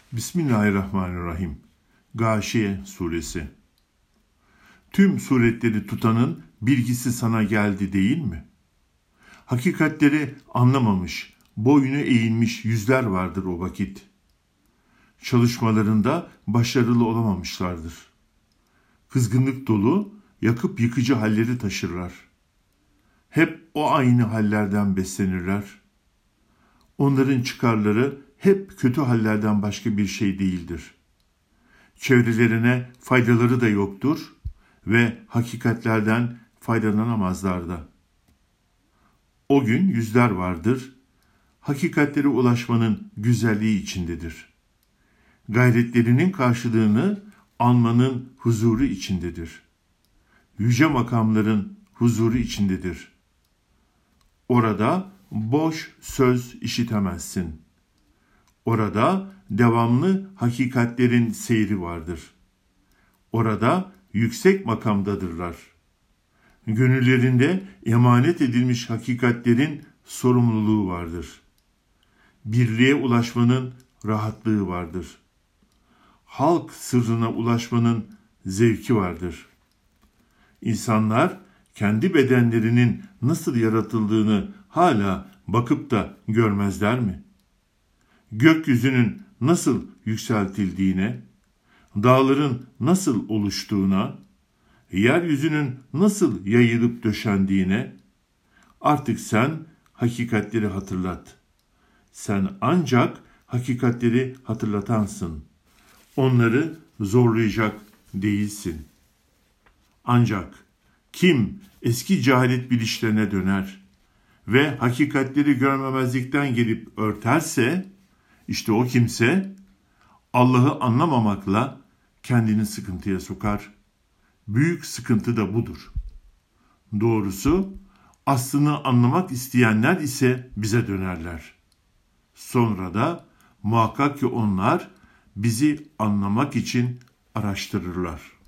Bismillahirrahmanirrahim. Gâşiye Suresi. Tüm suretleri tutanın bilgisi sana geldi değil mi? Hakikatleri anlamamış, boynu eğilmiş yüzler vardır o vakit. Çalışmalarında başarılı olamamışlardır. Kızgınlık dolu, yakıp yıkıcı halleri taşırlar. Hep o aynı hallerden beslenirler. Onların çıkarları hep kötü hallerden başka bir şey değildir. Çevrelerine faydaları da yoktur ve hakikatlerden faydalanamazlar da. O gün yüzler vardır, hakikatlere ulaşmanın güzelliği içindedir. Gayretlerinin karşılığını almanın huzuru içindedir. Yüce makamların huzuru içindedir. Orada boş söz işitemezsin. Orada devamlı hakikatlerin seyri vardır. Orada yüksek makamdadırlar. Gönüllerinde emanet edilmiş hakikatlerin sorumluluğu vardır. Birliğe ulaşmanın rahatlığı vardır. Halk sırrına ulaşmanın zevki vardır. İnsanlar kendi bedenlerinin nasıl yaratıldığını hala bakıp da görmezler mi? Gökyüzünün nasıl yükseltildiğine, dağların nasıl oluştuğuna, yeryüzünün nasıl yayılıp döşendiğine, artık sen hakikatleri hatırlat. Sen ancak hakikatleri hatırlatansın. Onları zorlayacak değilsin. Ancak kim eski cehalet bilişlerine döner ve hakikatleri görmemezlikten gelip örterse, İşte o kimse Allah'ı anlamamakla kendini sıkıntıya sokar. Büyük sıkıntı da budur. Doğrusu aslını anlamak isteyenler ise bize dönerler. Sonra da muhakkak ki onlar bizi anlamak için araştırırlar.